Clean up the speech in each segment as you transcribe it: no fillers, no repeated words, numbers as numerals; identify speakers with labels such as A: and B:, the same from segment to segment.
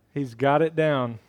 A: He's got it down.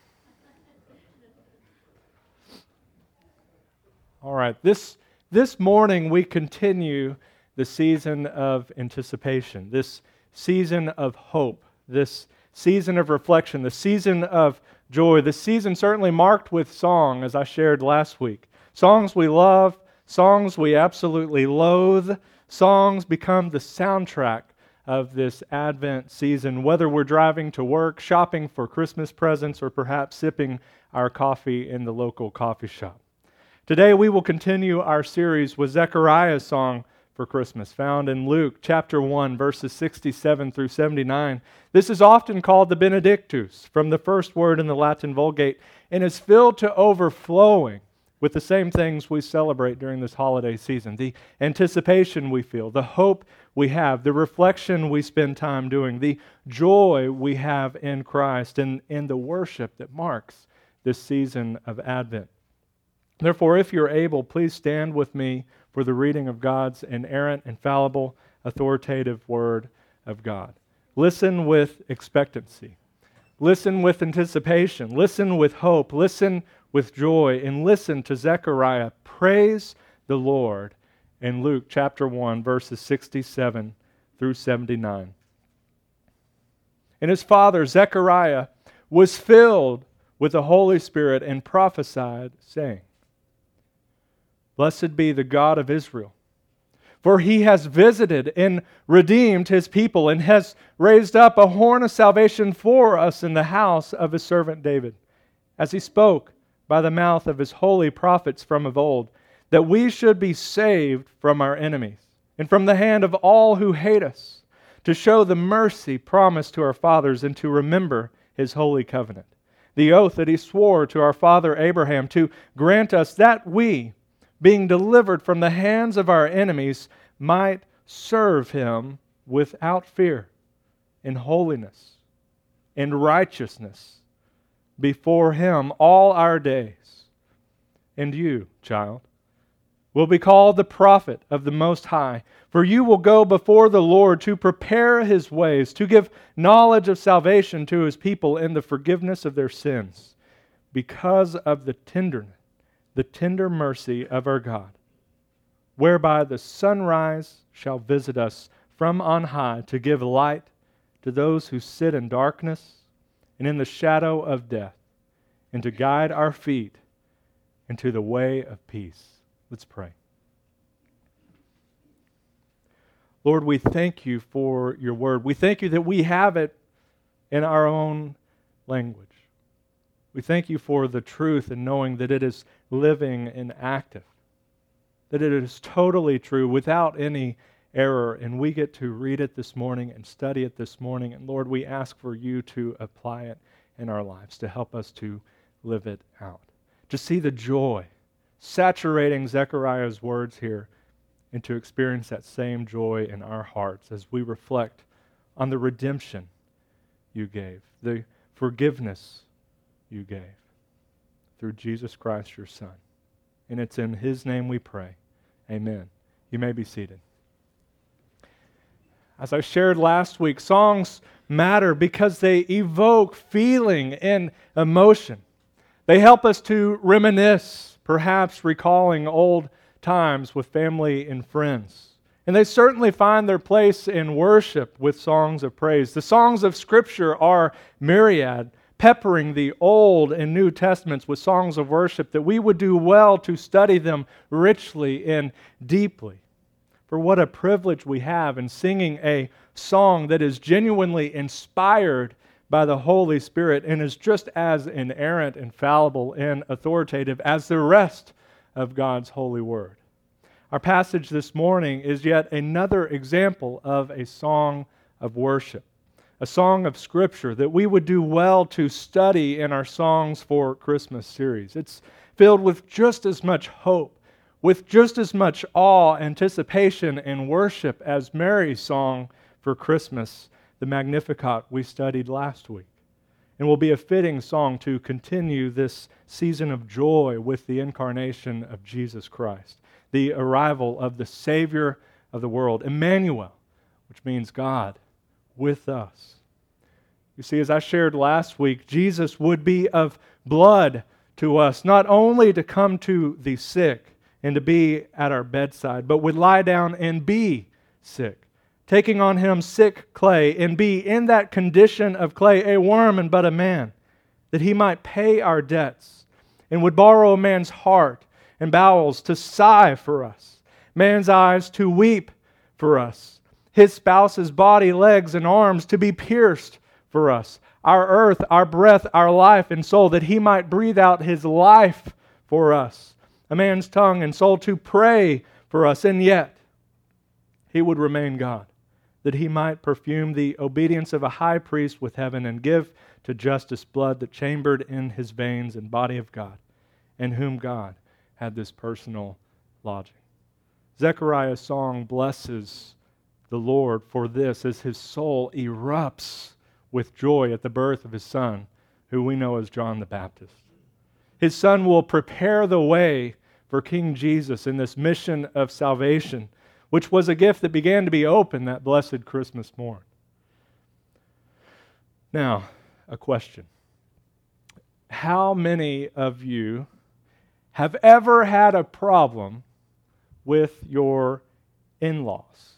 A: All right, this morning we continue the season of anticipation, this season of hope, this season of reflection, the season of joy, the season certainly marked with song, as I shared last week. Songs we love, songs we absolutely loathe, songs become the soundtrack of this Advent season, whether we're driving to work, shopping for Christmas presents, or perhaps sipping our coffee in the local coffee shop. Today we will continue our series with Zechariah's song for Christmas, found in Luke chapter 1, verses 67 through 79. This is often called the Benedictus, from the first word in the Latin Vulgate, and is filled to overflowing with the same things we celebrate during this holiday season. The anticipation we feel, the hope we have, the reflection we spend time doing, the joy we have in Christ, and the worship that marks this season of Advent. Therefore, if you're able, please stand with me for the reading of God's inerrant, infallible, authoritative Word of God. Listen with expectancy. Listen with anticipation. Listen with hope. Listen with joy. And listen to Zechariah praise the Lord in Luke chapter 1, verses 67 through 79. And his father, Zechariah, was filled with the Holy Spirit and prophesied, saying, Blessed be the God of Israel, for he has visited and redeemed his people and has raised up a horn of salvation for us in the house of his servant David, as he spoke by the mouth of his holy prophets from of old, that we should be saved from our enemies and from the hand of all who hate us, to show the mercy promised to our fathers and to remember his holy covenant, the oath that he swore to our father Abraham, to grant us that we, being delivered from the hands of our enemies, might serve him without fear, in holiness and righteousness before him all our days. And you, child, will be called the prophet of the Most High, for you will go before the Lord to prepare his ways, to give knowledge of salvation to his people and the forgiveness of their sins, because of the tender mercy of our God, whereby the sunrise shall visit us from on high to give light to those who sit in darkness and in the shadow of death, and to guide our feet into the way of peace. Let's pray. Lord, we thank you for your word. We thank you that we have it in our own language. We thank you for the truth and knowing that it is living and active, that it is totally true without any error, and we get to read it this morning and study it this morning. And Lord, we ask for you to apply it in our lives, to help us to live it out, to see the joy saturating Zechariah's words here, and to experience that same joy in our hearts as we reflect on the redemption you gave, the forgiveness you gave through Jesus Christ, your Son. And it's in his name we pray. Amen. You may be seated. As I shared last week, songs matter because they evoke feeling and emotion. They help us to reminisce, perhaps recalling old times with family and friends. And they certainly find their place in worship with songs of praise. The songs of Scripture are myriad, peppering the Old and New Testaments with songs of worship, that we would do well to study them richly and deeply. For what a privilege we have in singing a song that is genuinely inspired by the Holy Spirit and is just as inerrant, infallible, and authoritative as the rest of God's holy word. Our passage this morning is yet another example of a song of worship, a song of Scripture that we would do well to study in our Songs for Christmas series. It's filled with just as much hope, with just as much awe, anticipation, and worship as Mary's song for Christmas, the Magnificat we studied last week, and will be a fitting song to continue this season of joy with the incarnation of Jesus Christ, the arrival of the Savior of the world, Emmanuel, which means God with us. You see, as I shared last week, Jesus would be of blood to us, not only to come to the sick and to be at our bedside, but would lie down and be sick, taking on him sick clay and be in that condition of clay, a worm and but a man, that he might pay our debts, and would borrow a man's heart and bowels to sigh for us, man's eyes to weep for us, his spouse's body, legs, and arms to be pierced for us, our earth, our breath, our life and soul, that he might breathe out his life for us, a man's tongue and soul to pray for us, and yet he would remain God, that he might perfume the obedience of a high priest with heaven and give to justice blood that chambered in his veins and body of God, in whom God had this personal lodging. Zechariah's song blesses the Lord for this as his soul erupts with joy at the birth of his son, who we know as John the Baptist. His son will prepare the way for King Jesus in this mission of salvation, which was a gift that began to be opened that blessed Christmas morn. Now, a question. How many of you have ever had a problem with your in-laws?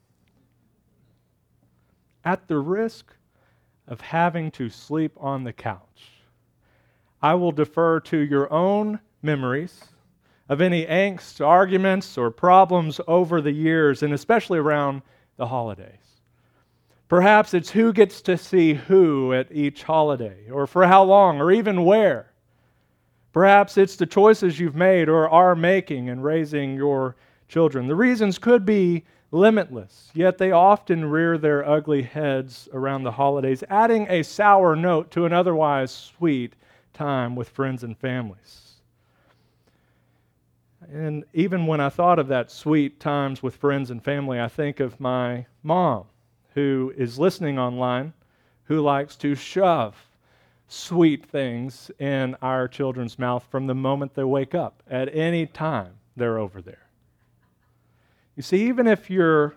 A: At the risk of having to sleep on the couch, I will defer to your own memories of any angst, arguments, or problems over the years, and especially around the holidays. Perhaps it's who gets to see who at each holiday, or for how long, or even where. Perhaps it's the choices you've made or are making in raising your children. The reasons could be limitless, yet they often rear their ugly heads around the holidays, adding a sour note to an otherwise sweet time with friends and families. And even when I thought of that sweet times with friends and family, I think of my mom, who is listening online, who likes to shove sweet things in our children's mouth from the moment they wake up, at any time they're over there. You see, even if you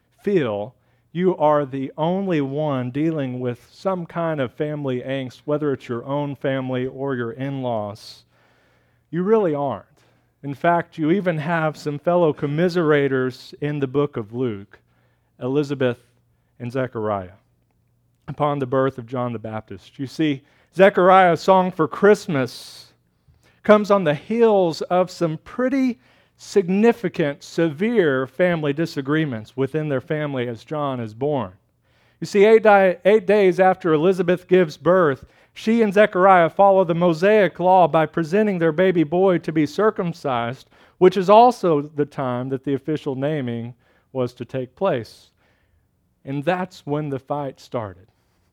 A: feel you are the only one dealing with some kind of family angst, whether it's your own family or your in-laws, you really aren't. In fact, you even have some fellow commiserators in the book of Luke, Elizabeth and Zechariah, upon the birth of John the Baptist. You see, Zechariah's song for Christmas comes on the heels of some pretty significant, severe family disagreements within their family as John is born. You see, 8 days after Elizabeth gives birth, she and Zechariah follow the Mosaic law by presenting their baby boy to be circumcised, which is also the time that the official naming was to take place. And that's when the fight started.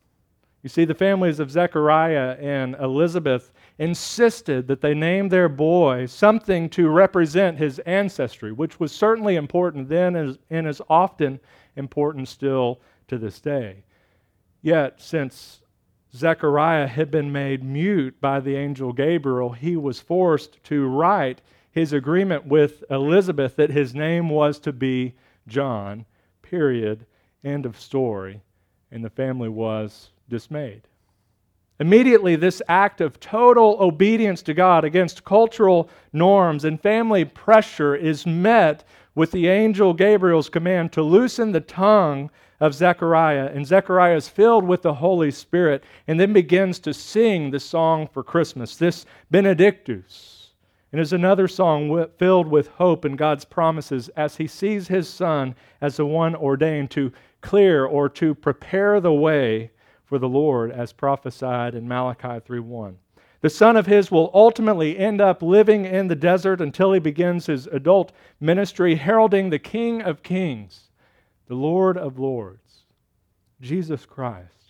A: You see, the families of Zechariah and Elizabeth insisted that they name their boy something to represent his ancestry, which was certainly important then and is often important still to this day. Yet, since Zechariah had been made mute by the angel Gabriel, he was forced to write his agreement with Elizabeth that his name was to be John, period, end of story, and the family was dismayed. Immediately, this act of total obedience to God against cultural norms and family pressure is met with the angel Gabriel's command to loosen the tongue of Zechariah, and Zechariah is filled with the Holy Spirit and then begins to sing the song for Christmas, this Benedictus. And is another song filled with hope and God's promises as he sees his son as the one ordained to clear or to prepare the way for the Lord, as prophesied in Malachi 3:1. The son of his will ultimately end up living in the desert until he begins his adult ministry, heralding the King of Kings, the Lord of Lords, Jesus Christ,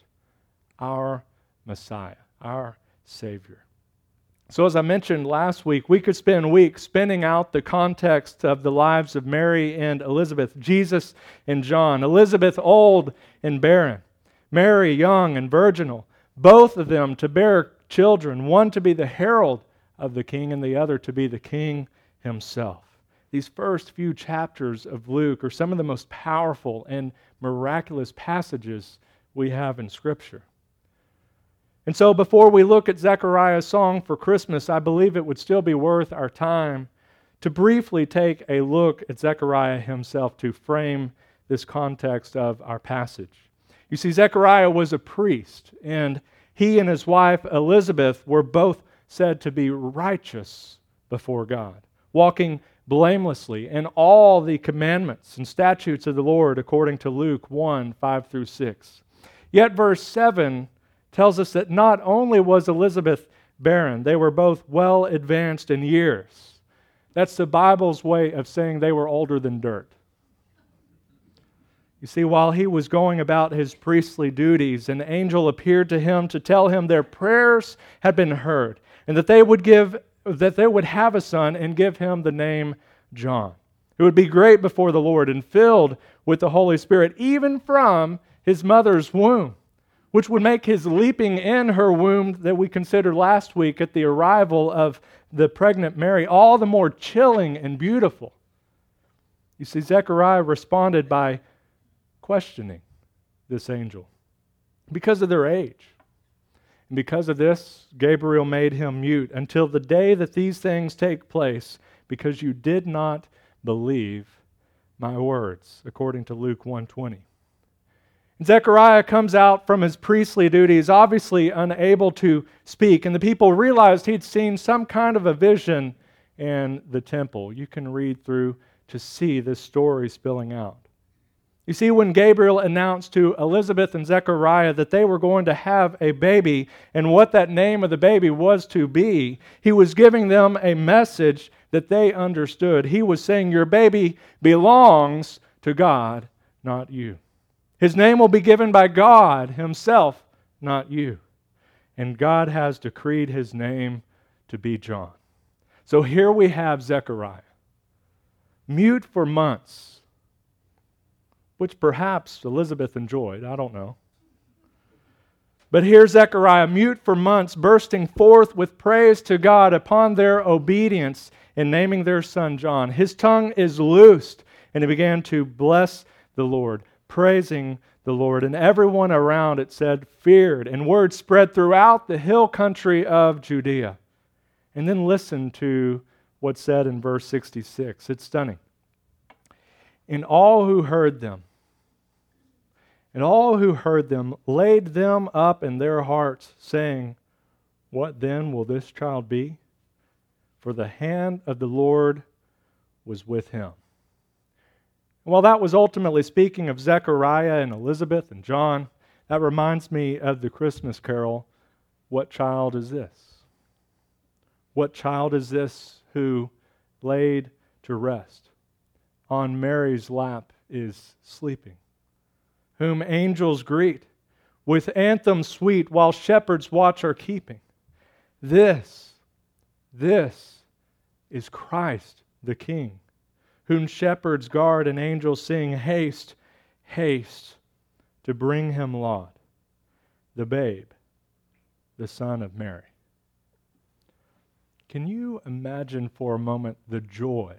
A: our Messiah, our Savior. So as I mentioned last week, we could spend weeks spinning out the context of the lives of Mary and Elizabeth, Jesus and John, Elizabeth old and barren, Mary young and virginal, both of them to bear children, one to be the herald of the king and the other to be the king himself. These first few chapters of Luke are some of the most powerful and miraculous passages we have in Scripture. And so before we look at Zechariah's song for Christmas, I believe it would still be worth our time to briefly take a look at Zechariah himself to frame this context of our passage. You see, Zechariah was a priest, and he and his wife Elizabeth were both said to be righteous before God, walking blamelessly in all the commandments and statutes of the Lord according to Luke 1, 5 through 6. Yet verse 7 tells us that not only was Elizabeth barren, they were both well advanced in years. That's the Bible's way of saying they were older than dirt. You see, while he was going about his priestly duties, an angel appeared to him to tell him their prayers had been heard, and that they would have a son and give him the name John, who would be great before the Lord and filled with the Holy Spirit, even from his mother's womb, which would make his leaping in her womb that we considered last week at the arrival of the pregnant Mary all the more chilling and beautiful. You see, Zechariah responded by questioning this angel because of their age. And because of this, Gabriel made him mute until the day that these things take place, because you did not believe my words, according to Luke 1:20. Zechariah comes out from his priestly duties, obviously unable to speak, and the people realized he'd seen some kind of a vision in the temple. You can read through to see this story spilling out. You see, when Gabriel announced to Elizabeth and Zechariah that they were going to have a baby and what that name of the baby was to be, he was giving them a message that they understood. He was saying, your baby belongs to God, not you. His name will be given by God himself, not you. And God has decreed his name to be John. So here we have Zechariah, mute for months, which perhaps Elizabeth enjoyed, I don't know. But here's Zechariah, mute for months, bursting forth with praise to God upon their obedience in naming their son John. His tongue is loosed, and he began to bless the Lord, praising the Lord. And everyone around, it said, feared, and word spread throughout the hill country of Judea. And then listen to what's said in verse 66. It's stunning. And all who heard them laid them up in their hearts, saying, what then will this child be? For the hand of the Lord was with him. While that was ultimately speaking of Zechariah and Elizabeth and John, that reminds me of the Christmas carol, What Child Is This? What child is this who laid to rest on Mary's lap is sleeping, whom angels greet with anthems sweet while shepherds watch are keeping? This is Christ the King, whom shepherds guard and angels sing, haste, haste, to bring him laud, the babe, the Son of Mary. Can you imagine for a moment the joy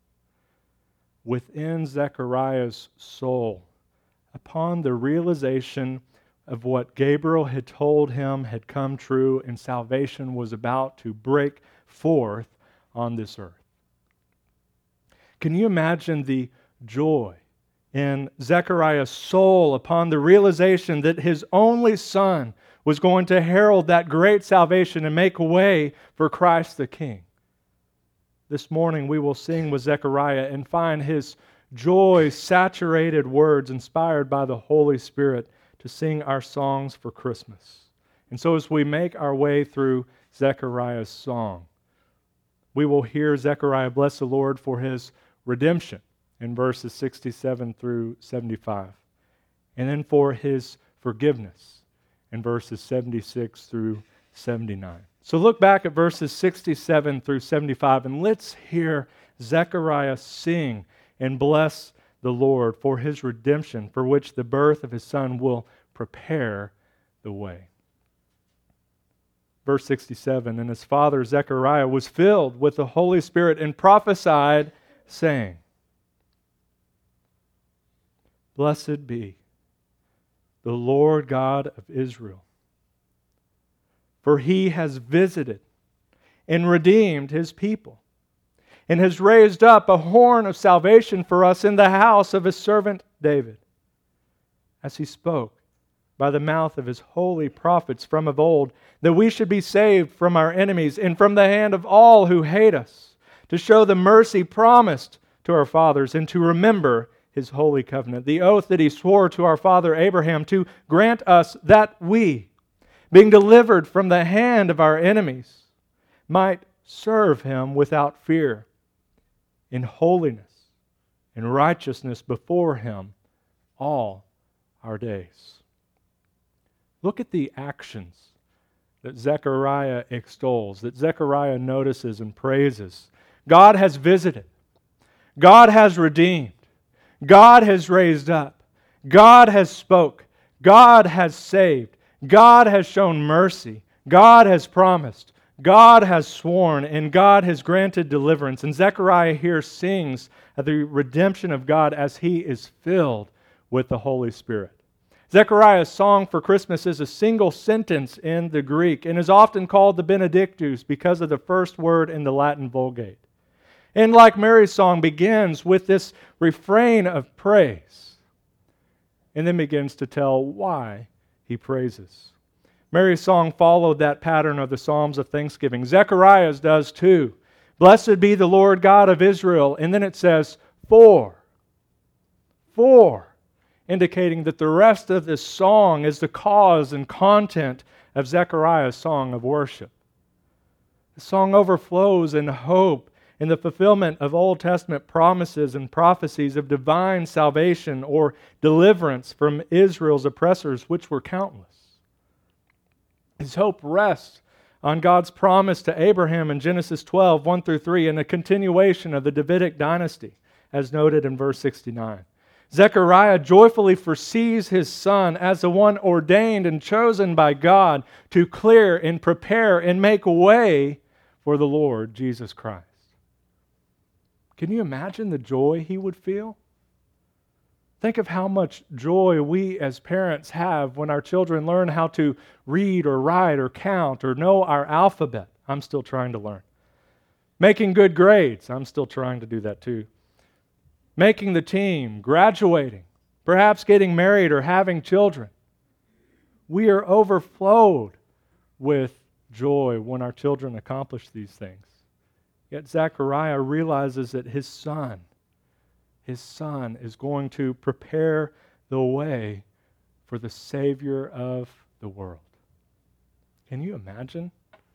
A: within Zechariah's soul upon the realization of what Gabriel had told him had come true and salvation was about to break forth on this earth? Can you imagine the joy in Zechariah's soul upon the realization that his only son was going to herald that great salvation and make way for Christ the King? This morning we will sing with Zechariah and find his joy-saturated words inspired by the Holy Spirit to sing our songs for Christmas. And so as we make our way through Zechariah's song, we will hear Zechariah bless the Lord for his redemption in verses 67 through 75, and then for his forgiveness in verses 76 through 79. So look back at verses 67 through 75, and let's hear Zechariah sing and bless the Lord for his redemption, for which the birth of his son will prepare the way. Verse 67, and his father Zechariah was filled with the Holy Spirit and prophesied, saying, Blessed be the Lord God of Israel, for He has visited and redeemed His people, and has raised up a horn of salvation for us in the house of His servant David, as He spoke by the mouth of His holy prophets from of old, that we should be saved from our enemies and from the hand of all who hate us, to show the mercy promised to our fathers and to remember His holy covenant, the oath that He swore to our father Abraham, to grant us that we, being delivered from the hand of our enemies, might serve Him without fear, in holiness and righteousness before Him all our days. Look at the actions that Zechariah extols, that Zechariah notices and praises. God has visited. God has redeemed. God has raised up. God has spoke. God has saved. God has shown mercy. God has promised. God has sworn, and God has granted deliverance. And Zechariah here sings of the redemption of God as he is filled with the Holy Spirit. Zechariah's song for Christmas is a single sentence in the Greek and is often called the Benedictus because of the first word in the Latin Vulgate. And like Mary's song, begins with this refrain of praise and then begins to tell why he praises. Mary's song followed that pattern of the Psalms of Thanksgiving. Zechariah's does too. Blessed be the Lord God of Israel. And then it says, for, indicating that the rest of this song is the cause and content of Zechariah's song of worship. The song overflows in hope in the fulfillment of Old Testament promises and prophecies of divine salvation or deliverance from Israel's oppressors, which were countless. His hope rests on God's promise to Abraham in Genesis 12, 1-3, and a continuation of the Davidic dynasty, as noted in verse 69. Zechariah joyfully foresees his son as the one ordained and chosen by God to clear and prepare and make way for the Lord Jesus Christ. Can you imagine the joy he would feel? Think of how much joy we as parents have when our children learn how to read or write or count or know our alphabet. I'm still trying to learn. Making good grades. I'm still trying to do that too. Making the team, graduating, perhaps getting married or having children. We are overflowed with joy when our children accomplish these things. Yet Zechariah realizes that his son is going to prepare the way for the Savior of the world. Can you imagine?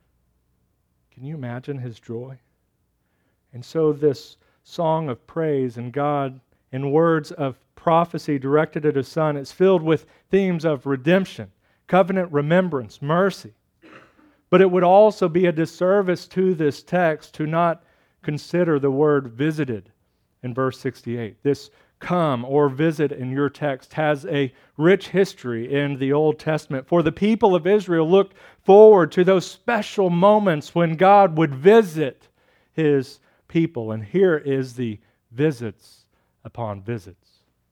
A: Can you imagine his joy? And so this song of praise and God and words of prophecy directed at his son is filled with themes of redemption, covenant remembrance, mercy. But it would also be a disservice to this text to not consider the word visited in verse 68. This come or visit in your text has a rich history in the Old Testament. For the people of Israel looked forward to those special moments when God would visit his people. And here is the visits upon visits.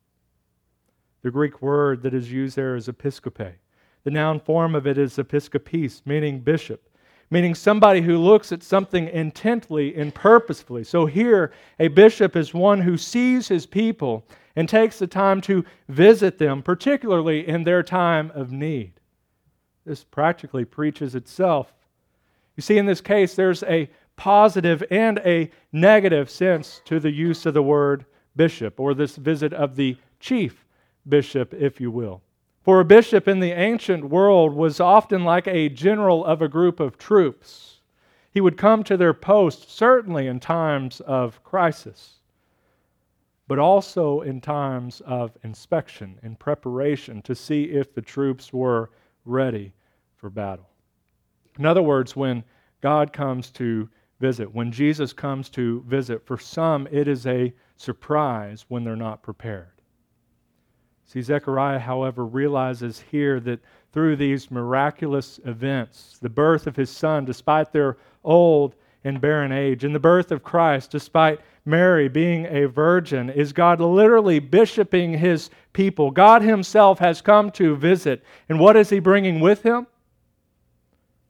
A: The Greek word that is used there is episkope. The noun form of it is episkopes, meaning bishop, meaning somebody who looks at something intently and purposefully. So here, a bishop is one who sees his people and takes the time to visit them, particularly in their time of need. This practically preaches itself. You see, in this case, there's a positive and a negative sense to the use of the word bishop, or this visit of the chief bishop, if you will. For a bishop in the ancient world was often like a general of a group of troops. He would come to their post, certainly in times of crisis, but also in times of inspection and preparation to see if the troops were ready for battle. In other words, when God comes to visit, when Jesus comes to visit, for some it is a surprise when they're not prepared. See, Zechariah, however, realizes here that through these miraculous events, the birth of his son, despite their old and barren age, and the birth of Christ, despite Mary being a virgin, is God literally bishoping his people. God himself has come to visit. And what is he bringing with him?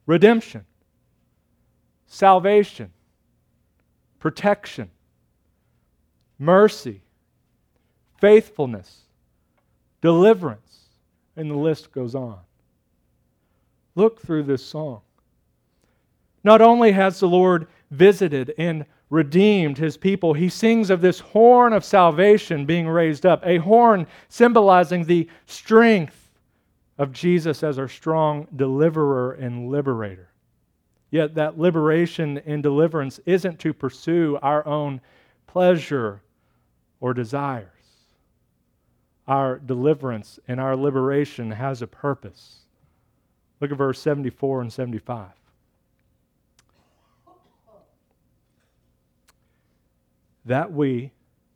A: redemption, salvation, protection, mercy, faithfulness, deliverance, and the list goes on. Look through this song. Not only has the Lord visited and redeemed His people, He sings of this horn of salvation being raised up, a horn symbolizing the strength of Jesus as our strong deliverer and liberator. Yet that liberation and deliverance isn't to pursue our own pleasure or desires. Our deliverance and our liberation has a purpose. Look at verse 74 and 75. That we,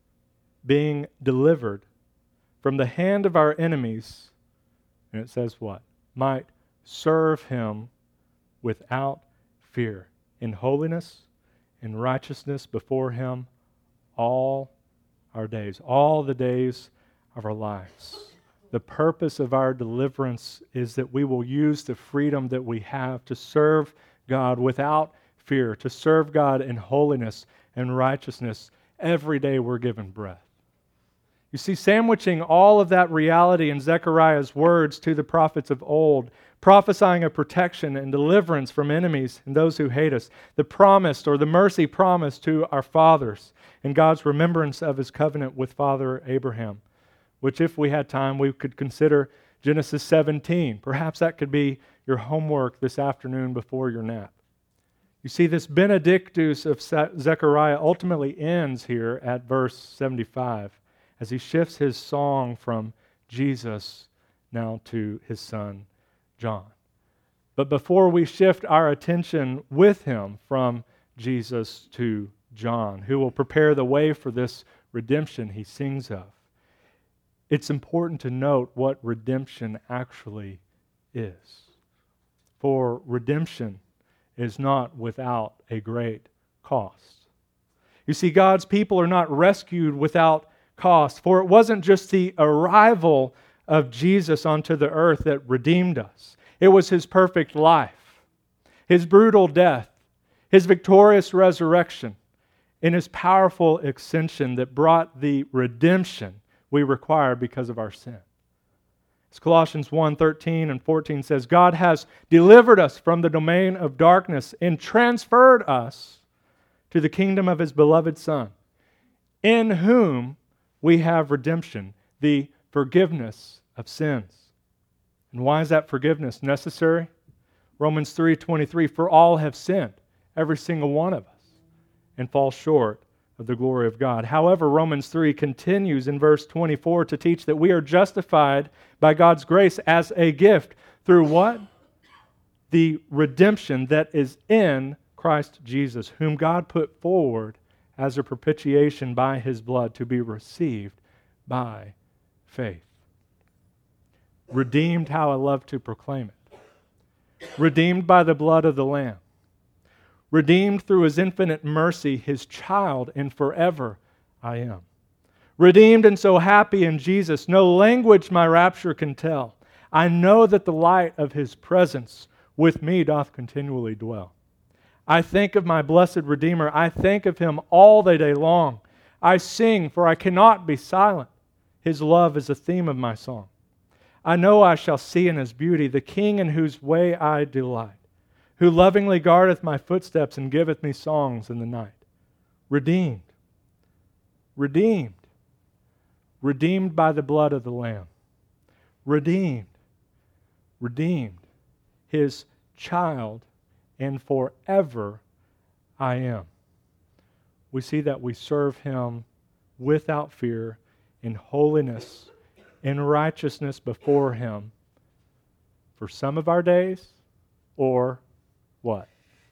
A: being delivered from the hand of our enemies, and it says what? Might serve Him without fear, in holiness and righteousness before Him all our days, all the days of our lives. The purpose of our deliverance is that we will use the freedom that we have to serve God without fear, to serve God in holiness and righteousness every day we're given breath. You see, sandwiching all of that reality in Zechariah's words to the prophets of old, prophesying of protection and deliverance from enemies and those who hate us, the promised or the mercy promised to our fathers, and God's remembrance of His covenant with Father Abraham, which if we had time, we could consider Genesis 17. Perhaps that could be your homework this afternoon before your nap. You see, this Benedictus of Zechariah ultimately ends here at verse 75 as he shifts his song from Jesus now to his son, John. But before we shift our attention with him from Jesus to John, who will prepare the way for this redemption he sings of, it's important to note what redemption actually is. For redemption is not without a great cost. You see, God's people are not rescued without cost, for it wasn't just the arrival of Jesus onto the earth that redeemed us. It was His perfect life, His brutal death, His victorious resurrection, and His powerful ascension that brought the redemption we require because of our sin. As Colossians 1:13 and 14 says, God has delivered us from the domain of darkness and transferred us to the kingdom of His beloved Son, in whom we have redemption, the forgiveness of sins. And why is that forgiveness necessary? Romans 3:23, for all have sinned, every single one of us, and fall short of the glory of God. However, Romans 3 continues in verse 24 to teach that we are justified by God's grace as a gift through what? The redemption that is in Christ Jesus, whom God put forward as a propitiation by His blood to be received by faith. Redeemed, how I love to proclaim it. Redeemed by the blood of the Lamb. Redeemed through His infinite mercy, His child, and forever I am. Redeemed and so happy in Jesus, no language my rapture can tell. I know that the light of His presence with me doth continually dwell. I think of my blessed Redeemer. I think of Him all the day long. I sing, for I cannot be silent. His love is the theme of my song. I know I shall see in His beauty the King in whose way I delight, who lovingly guardeth my footsteps and giveth me songs in the night. Redeemed. Redeemed. Redeemed by the blood of the Lamb. Redeemed. Redeemed. His child, and forever I am. We see that we serve Him without fear, in holiness, in righteousness before Him for some of our days, or what?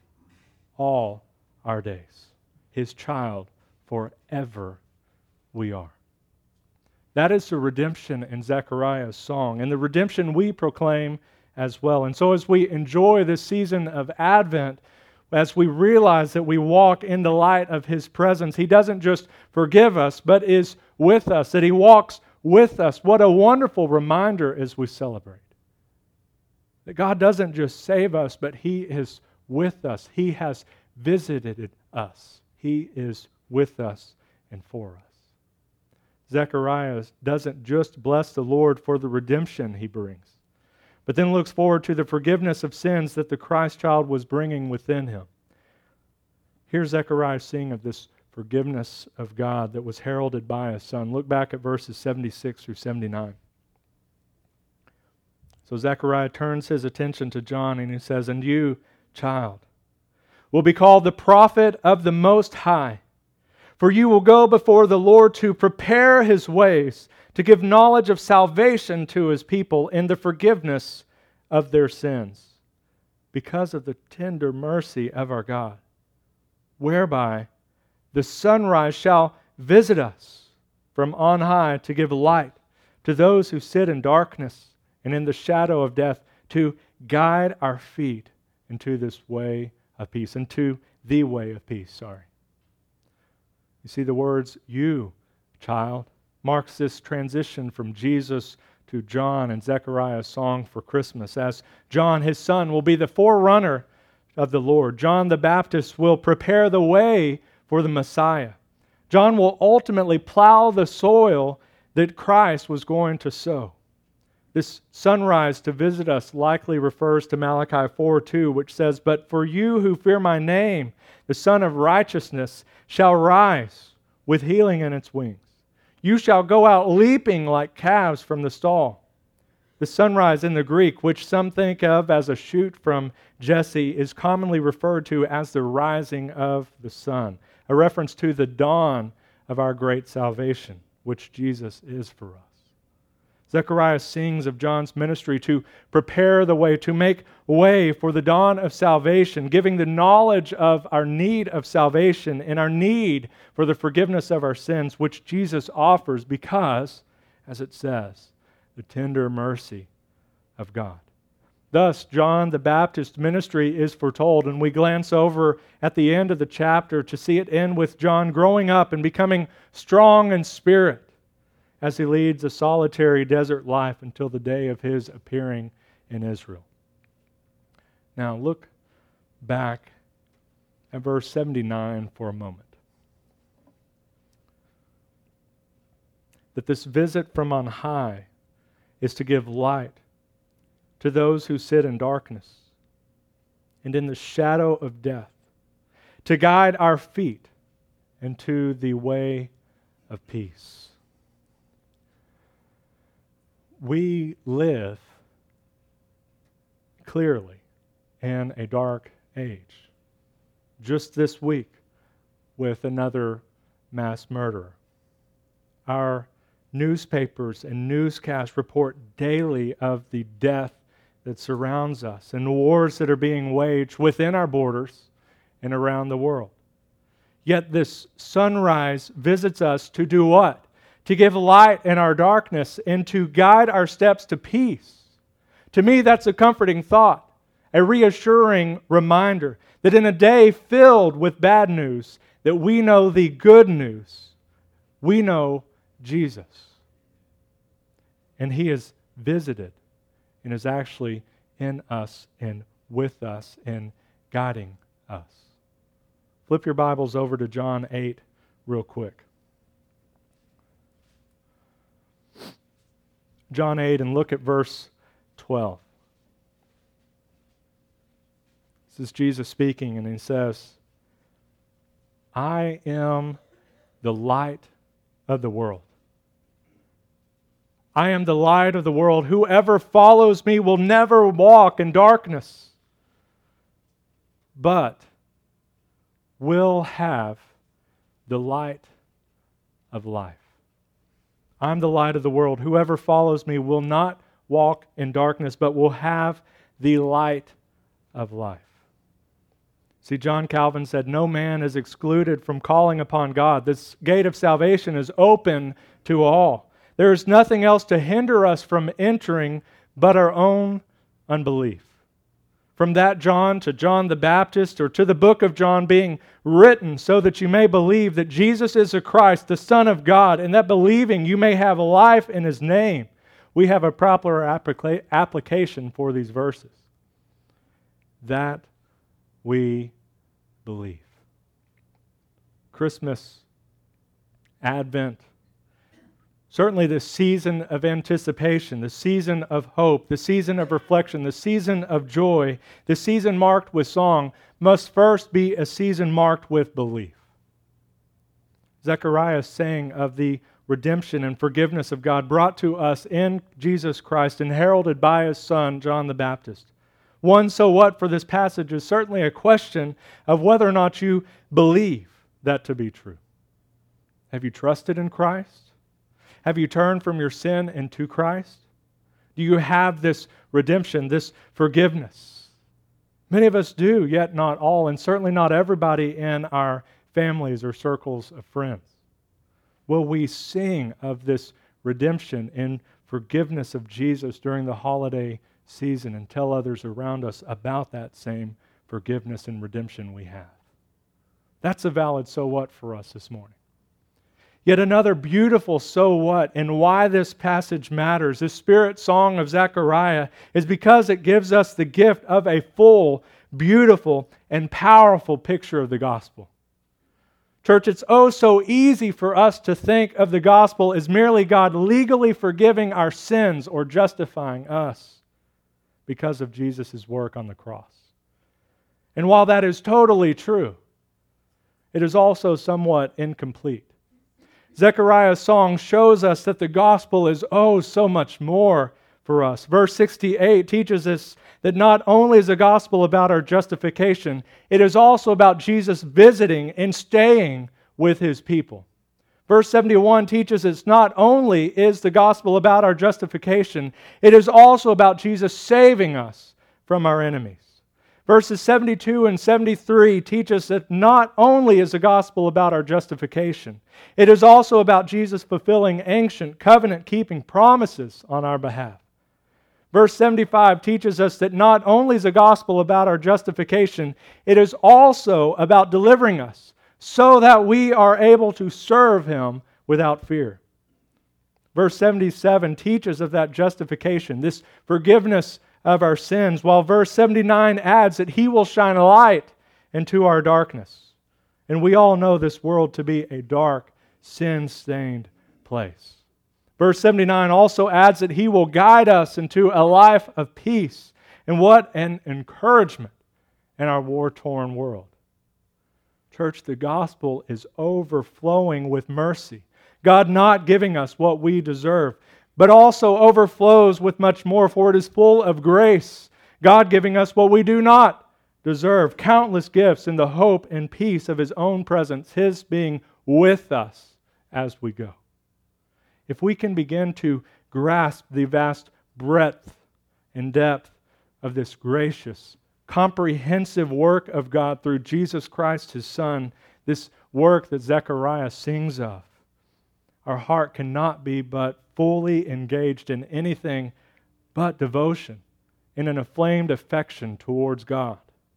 A: All our days. His child, forever we are. That is the redemption in Zechariah's song, and the redemption we proclaim as well. And so as we enjoy this season of Advent, as we realize that we walk in the light of His presence, He doesn't just forgive us, but is with us, that He walks with us. What a wonderful reminder as we celebrate. That God doesn't just save us, but He is with us. He has visited us. He is with us and for us. Zechariah doesn't just bless the Lord for the redemption He brings, but then looks forward to the forgiveness of sins that the Christ child was bringing within him. Here's Zechariah sing of this forgiveness of God that was heralded by His Son. Look back at verses 76 through 79. So Zechariah turns his attention to John and he says, "And you, child, will be called the prophet of the Most High, for you will go before the Lord to prepare His ways, to give knowledge of salvation to His people in the forgiveness of their sins, because of the tender mercy of our God, whereby the sunrise shall visit us from on high to give light to those who sit in darkness and in the shadow of death, to guide our feet into this way of peace," into the way of peace, You see, the words, "you, child," marks this transition from Jesus to John and Zechariah's song for Christmas, as John, his son, will be the forerunner of the Lord. John the Baptist will prepare the way for the Messiah. John will ultimately plow the soil that Christ was going to sow. This sunrise to visit us likely refers to Malachi 4:2, which says, "But for you who fear my name, the Son of Righteousness shall rise with healing in its wings. You shall go out leaping like calves from the stall." The sunrise in the Greek, which some think of as a shoot from Jesse, is commonly referred to as the rising of the sun, a reference to the dawn of our great salvation, which Jesus is for us. Zechariah sings of John's ministry to prepare the way, to make way for the dawn of salvation, giving the knowledge of our need of salvation and our need for the forgiveness of our sins, which Jesus offers because, as it says, the tender mercy of God. Thus, John the Baptist's ministry is foretold, and we glance over at the end of the chapter to see it end with John growing up and becoming strong in spirit as he leads a solitary desert life until the day of his appearing in Israel. Now look back at verse 79 for a moment. That this visit from on high is to give light to those who sit in darkness and in the shadow of death, to guide our feet into the way of peace. We live clearly in a dark age. Just this week with another mass murderer. Our newspapers and newscasts report daily of the death that surrounds us and wars that are being waged within our borders and around the world. Yet this sunrise visits us to do what? To give light in our darkness and to guide our steps to peace. To me, that's a comforting thought, a reassuring reminder that in a day filled with bad news, that we know the good news. We know Jesus. And He is visited and is actually in us and with us and guiding us. Flip your Bibles over to John 8 real quick. John 8 and look at verse 12. This is Jesus speaking, and He says, "I am the light of the world. I am the light of the world. Whoever follows me will never walk in darkness, but will have the light of life. I'm the light of the world. Whoever follows me will not walk in darkness, but will have the light of life." See, John Calvin said, "No man is excluded from calling upon God. This gate of salvation is open to all. There is nothing else to hinder us from entering but our own unbelief." From that John to John the Baptist, or to the book of John being written so that you may believe that Jesus is the Christ, the Son of God, and that believing you may have life in His name. we have a proper application for these verses. That we believe. Christmas, Advent, certainly the season of anticipation, the season of hope, the season of reflection, the season of joy, the season marked with song, must first be a season marked with belief. Zechariah is saying of the redemption and forgiveness of God brought to us in Jesus Christ and heralded by His Son, John the Baptist. One so what for this passage is certainly a question of whether or not you believe that to be true. Have you trusted in Christ? Have you turned from your sin into Christ? Do you have this redemption, this forgiveness? Many of us do, yet not all, and certainly not everybody in our families or circles of friends. Will we sing of this redemption and forgiveness of Jesus during the holiday season and tell others around us about that same forgiveness and redemption we have? That's a valid so what for us this morning. Yet another beautiful so what, and why this passage matters, this spirit song of Zechariah, is because it gives us the gift of a full, beautiful, and powerful picture of the gospel. Church, it's oh so easy for us to think of the gospel as merely God legally forgiving our sins or justifying us because of Jesus' work on the cross. And while that is totally true, it is also somewhat incomplete. Zechariah's song shows us that the gospel is oh so much more for us. Verse 68 teaches us that not only is the gospel about our justification, it is also about Jesus visiting and staying with His people. Verse 71 teaches us not only is the gospel about our justification, it is also about Jesus saving us from our enemies. Verses 72 and 73 teach us that not only is the gospel about our justification, it is also about Jesus fulfilling ancient covenant-keeping promises on our behalf. Verse 75 teaches us that not only is the gospel about our justification, it is also about delivering us so that we are able to serve Him without fear. Verse 77 teaches of that justification, this forgiveness of our sins, while verse 79 adds that He will shine a light into our darkness. And we all know this world to be a dark, sin-stained place. Verse 79 also adds that He will guide us into a life of peace. And what an encouragement in our war-torn world. Church, the gospel is overflowing with mercy. God not giving us what we deserve, but also overflows with much more, for it is full of grace. God giving us what we do not deserve, countless gifts in the hope and peace of His own presence, His being with us as we go. If we can begin to grasp the vast breadth and depth of this gracious, comprehensive work of God through Jesus Christ, His Son, this work that Zechariah sings of, our heart cannot be but fully engaged in anything but devotion and an inflamed affection towards God.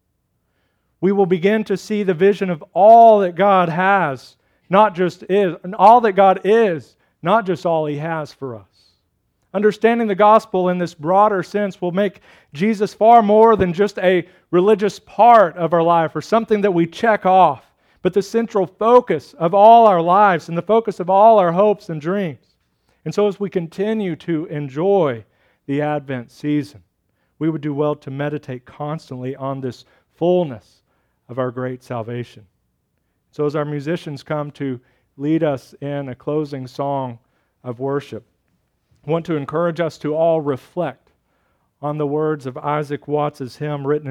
A: We will begin to see the vision of all that God has, not just is, and all that God is, not just all He has for us. Understanding the gospel in this broader sense will make Jesus far more than just a religious part of our life or something that we check off, but the central focus of all our lives and the focus of all our hopes and dreams. And so as we continue to enjoy the Advent season, we would do well to meditate constantly on this fullness of our great salvation. So as our musicians come to lead us in a closing song of worship, I want to encourage us to all reflect on the words of Isaac Watts' hymn written in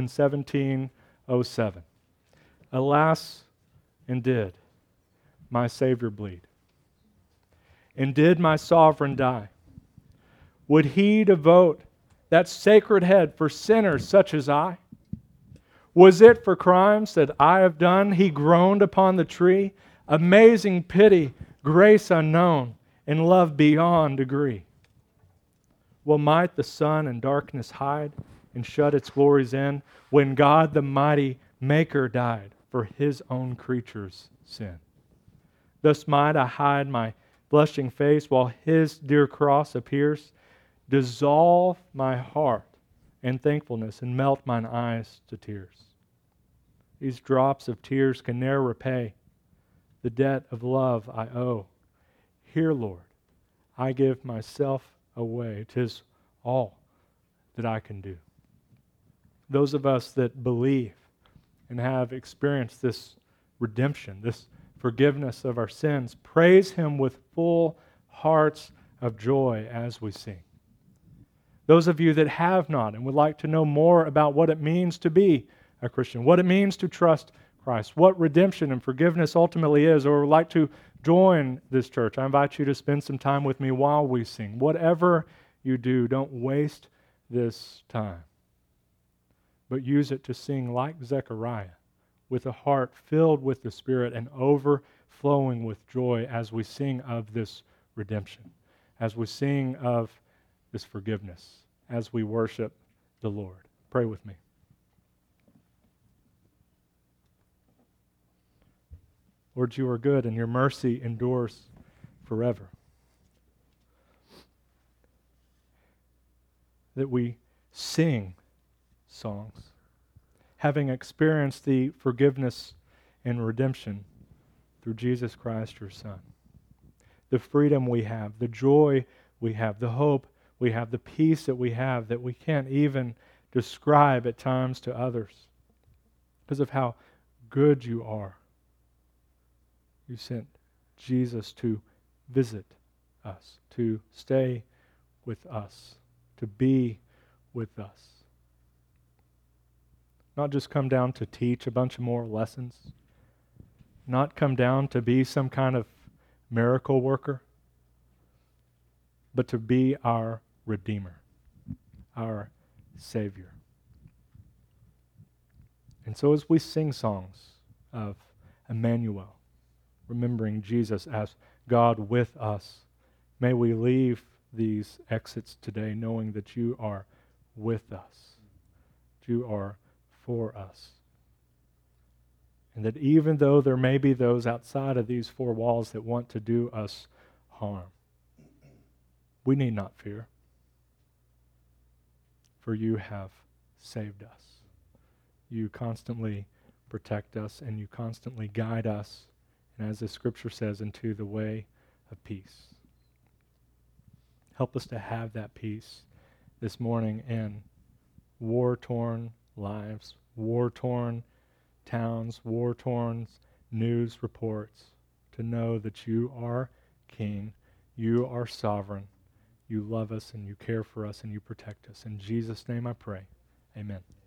A: 1707. Alas, and did my Savior bleed? And did my sovereign die? Would He devote that sacred head for sinners such as I? Was it for crimes that I have done He groaned upon the tree? Amazing pity, grace unknown, and love beyond degree. Will might the sun in darkness hide and shut its glories in when God the mighty Maker died for His own creatures' sin? Thus might I hide my blushing face while His dear cross appears. dissolve my heart in thankfulness and melt mine eyes to tears. These drops of tears can ne'er repay the debt of love I owe. Here, Lord, I give myself away. 'Tis all that I can do. Those of us that believe and have experienced this redemption, this forgiveness of our sins, praise Him with full hearts of joy as we sing. Those of you that have not and would like to know more about what it means to be a Christian, what it means to trust Christ, what redemption and forgiveness ultimately is, or would like to join this church, I invite you to spend some time with me while we sing. Whatever you do, don't waste this time, but use it to sing like Zechariah, with a heart filled with the Spirit and overflowing with joy as we sing of this redemption, as we sing of this forgiveness, as we worship the Lord. Pray with me. Lord, you are good and your mercy endures forever. That we sing songs, having experienced the forgiveness and redemption through Jesus Christ, your Son. The freedom we have, the joy we have, the hope we have, the peace that we have that we can't even describe at times to others because of how good you are. You sent Jesus to visit us, to stay with us, to be with us. Not just come down to teach a bunch of more lessons, not come down to be some kind of miracle worker, but to be our Redeemer, our Savior. And so as we sing songs of Emmanuel, remembering Jesus as God with us, may we leave these exits today knowing that you are with us, that you are for us. And that even though there may be those outside of these four walls that want to do us harm, we need not fear, for you have saved us. You constantly protect us and you constantly guide us, and as the Scripture says, into the way of peace. Help us to have that peace this morning in war-torn lives, war-torn towns, war-torn news reports, to know that you are King, you are sovereign, you love us and you care for us and you protect us. In Jesus' name I pray. Amen.